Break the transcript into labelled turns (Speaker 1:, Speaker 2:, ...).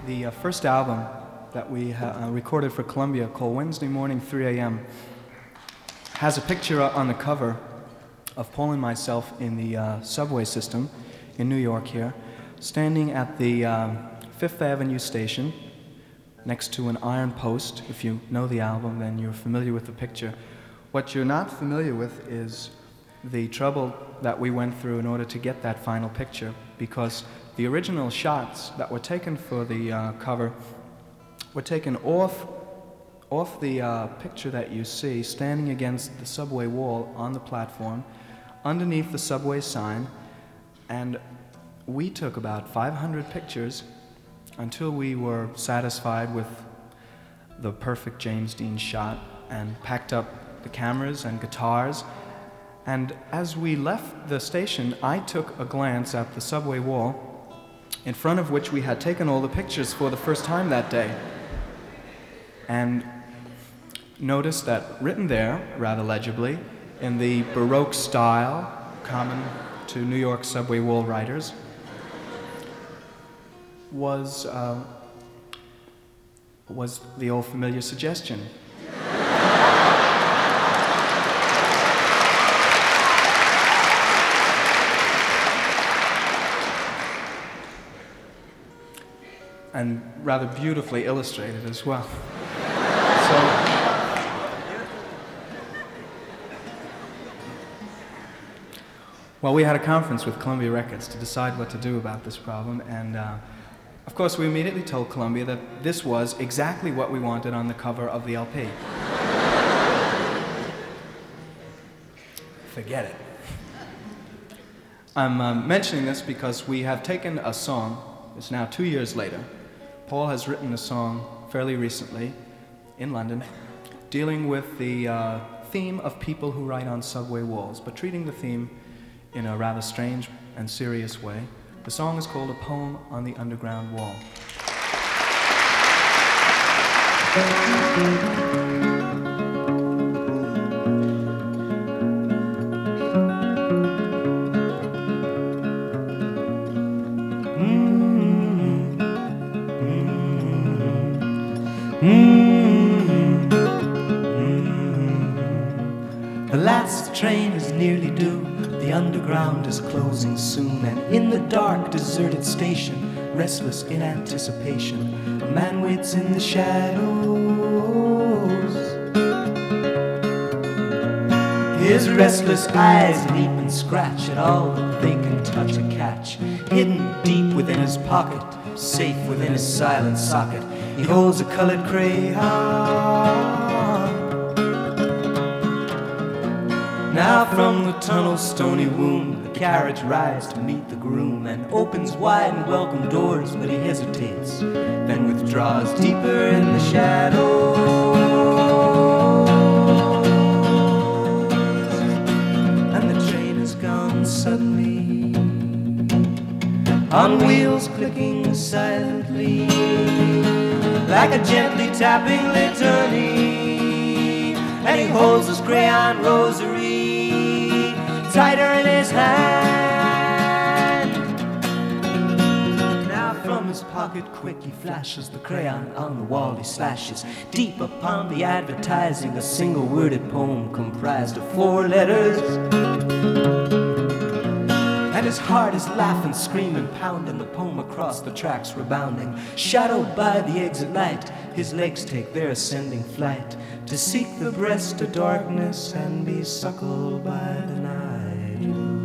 Speaker 1: The first album that we recorded for Columbia, called Wednesday Morning 3 a.m., has a picture on the cover of Paul and myself in the subway system in New York here, standing at the Fifth Avenue station next to an iron post. If you know the album, then you're familiar with the picture. What you're not familiar with is the trouble that we went through in order to get that final picture, because the original shots that were taken for the cover were taken off the picture that you see, standing against the subway wall on the platform, underneath the subway sign, and we took about 500 pictures until we were satisfied with the perfect James Dean shot, and packed up the cameras and guitars. And as we left the station, I took a glance at the subway wall, in front of which we had taken all the pictures for the first time that day, and noticed that written there, rather legibly, in the Baroque style common to New York subway wall writers, was the old familiar suggestion. And rather beautifully illustrated as well. Well, we had a conference with Columbia Records to decide what to do about this problem, and of course we immediately told Columbia that this was exactly what we wanted on the cover of the LP. Forget it. I'm mentioning this because we have taken a song, it's now 2 years later. Paul has written a song fairly recently in London dealing with the theme of people who write on subway walls, but treating the theme in a rather strange and serious way. The song is called A Poem on the Underground Wall.
Speaker 2: The last train is nearly due, the underground is closing soon, and in the dark, deserted station, restless in anticipation, a man waits in the shadows. His restless eyes leap and scratch at all that they can touch or catch. Hidden deep within his pocket, safe within his silent socket, he holds a colored crayon. Now from the tunnel's stony womb, the carriage rides to meet the groom, and opens wide and welcome doors, but he hesitates, then withdraws deeper in the shadows. And the train is gone suddenly, on wheels clicking silently, like a gently tapping litany, and he holds his crayon rosary tighter in his hand. Now from his pocket quick he flashes the crayon on the wall, he slashes deep upon the advertising a single worded poem comprised of 4 letters. And his heart is laughing, screaming, pounding the poem across the tracks, rebounding. Shadowed by the exit light, his legs take their ascending flight to seek the breast of darkness and be suckled by the night.